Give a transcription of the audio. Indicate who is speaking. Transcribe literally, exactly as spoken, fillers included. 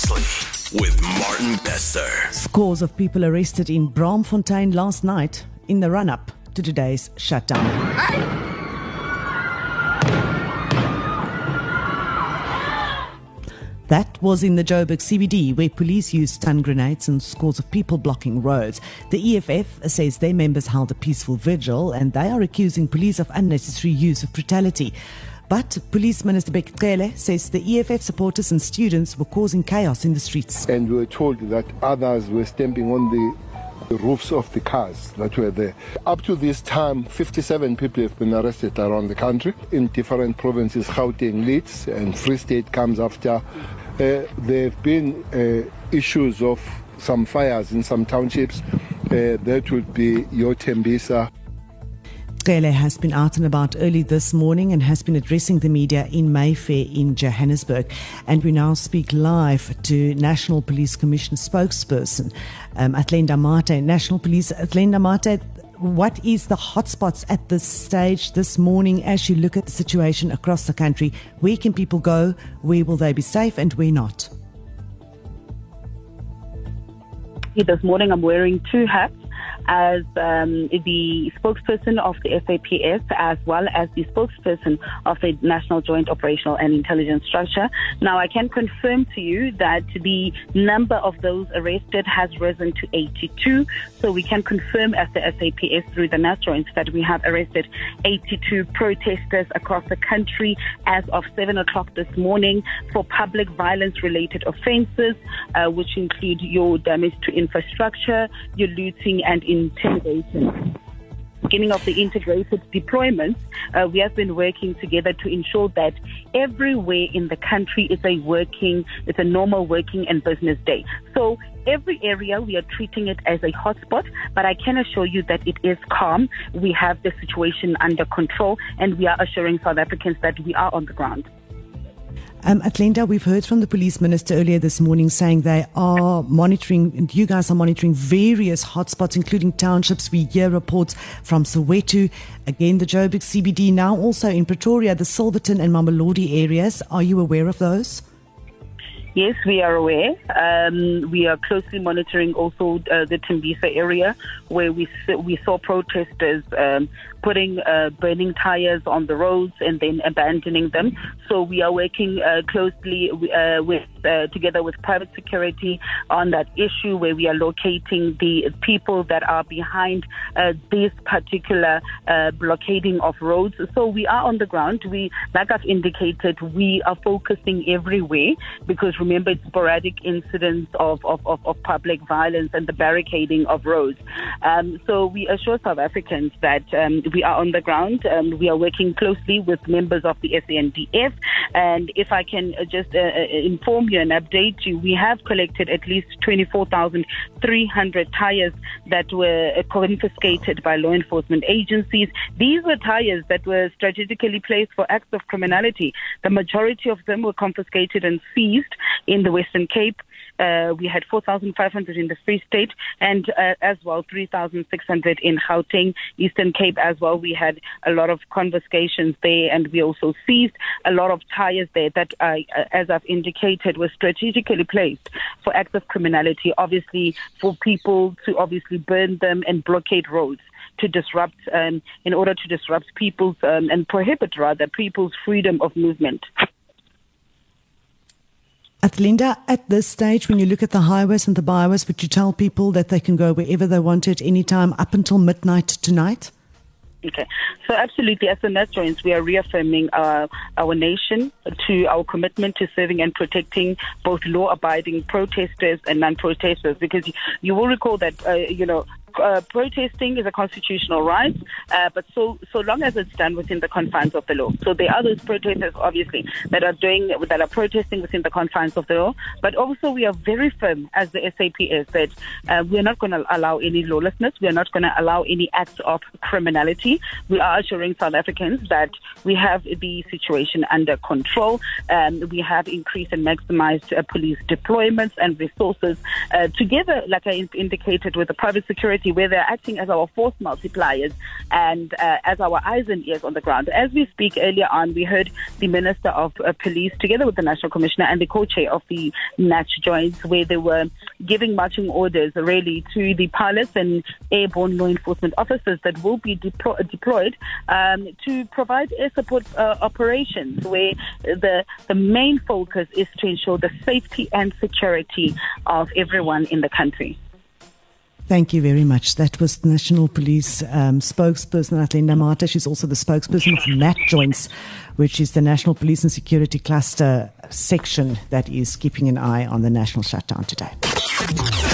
Speaker 1: Seriously, with Martin Besser.
Speaker 2: Scores of people arrested in Braamfontein last night in the run-up to today's shutdown. That was in the Joburg C B D, where police used stun grenades and scores of people blocking roads. The E F F says their members held a peaceful vigil and they are accusing police of unnecessary use of brutality. But Police Minister Bheki Cele says the E F F supporters and students were causing chaos in the streets.
Speaker 3: And we were told that others were stamping on the the roofs of the cars that were there. Up to this time, fifty-seven people have been arrested around the country in different provinces. Gauteng leads and Free State comes after. Uh, there have been uh, issues of some fires in some townships. Uh, that would be your Tembisa.
Speaker 2: Cele has been out and about early this morning and has been addressing the media in Mayfair in Johannesburg. And we now speak live to National Police Commission spokesperson, um, Athlenda Mate. National Police, Athlenda Mate, what is the hotspots at this stage this morning as you look at the situation across the country? Where can people go? Where will they be safe and where not?
Speaker 4: This morning I'm wearing two hats as um, the spokesperson of the S A P S as well as the spokesperson of the National Joint Operational and Intelligence Structure. Now, I can confirm to you that the number of those arrested has risen to eighty-two. So we can confirm as the S A P S through the NASJoints that we have arrested eighty-two protesters across the country as of seven o'clock this morning for public violence related offences, uh, which include your damage to infrastructure, your looting and intimidation. Beginning of the integrated deployments, uh, we have been working together to ensure that everywhere in the country is a working, it's a normal working and business day. So every area we are treating it as a hotspot, but I can assure you that it is calm. We have the situation under control and we are assuring South Africans that we are on the ground.
Speaker 2: Um, Athlenda, we've heard from the police minister earlier this morning saying they are monitoring, and you guys are monitoring various hotspots, including townships. We hear reports from Soweto, again the Joburg C B D, now also in Pretoria, the Silverton and Mamelodi areas. Are you aware of those?
Speaker 4: Yes, we are aware. Um, we are closely monitoring also uh, the Tembisa area, where we we saw protesters um, putting uh, burning tires on the roads and then abandoning them. So we are working uh, closely uh, with uh, together with private security on that issue, where we are locating the people that are behind uh, this particular uh, blockading of roads. So we are on the ground. We, like I've indicated, we are focusing everywhere because remember, it's sporadic incidents of, of, of, of public violence and the barricading of roads. Um, so we assure South Africans that um, we are on the ground. Um, we are working closely with members of the S A N D F. And if I can just uh, inform you and update you, we have collected at least twenty-four thousand three hundred tires that were confiscated by law enforcement agencies. These were tires that were strategically placed for acts of criminality. The majority of them were confiscated and seized in the Western Cape. Uh, we had four thousand five hundred in the Free State and uh, as well three thousand six hundred in Gauteng, Eastern Cape as well. We had a lot of confiscations there and we also seized a lot of tires there that, uh, as I've indicated, were strategically placed for acts of criminality, obviously for people to obviously burn them and blockade roads to disrupt, um, in order to disrupt people's um, and prohibit rather people's freedom of movement.
Speaker 2: Athlenda, at this stage, when you look at the highways and the byways, would you tell people that they can go wherever they want at any time up until midnight tonight?
Speaker 4: Okay, so absolutely, as the NASJoints, we are reaffirming uh, our nation to our commitment to serving and protecting both law-abiding protesters and non-protesters, because you will recall that, uh, you know, Uh, protesting is a constitutional right, uh, but so so long as it's done within the confines of the law. So there are those protesters, obviously, that are doing that are protesting within the confines of the law. But also, we are very firm as the S A P S that uh, we are not going to allow any lawlessness. We are not going to allow any acts of criminality. We are assuring South Africans that we have the situation under control. Um, we have increased and maximized uh, police deployments and resources uh, together, like I indicated, with the private security security, where they're acting as our force multipliers and uh, as our eyes and ears on the ground. As we speak, earlier on, we heard the Minister of uh, Police, together with the National Commissioner and the co-chair of the Natch Joints, where they were giving marching orders really to the pilots and airborne law enforcement officers that will be deplo- deployed um, to provide air support uh, operations, where the the main focus is to ensure the safety and security of everyone in the country.
Speaker 2: Thank you very much. That was National Police um, spokesperson Atlinda Mata. She's also the spokesperson of Natch Joints, which is the National Police and Security Cluster section that is keeping an eye on the national shutdown today.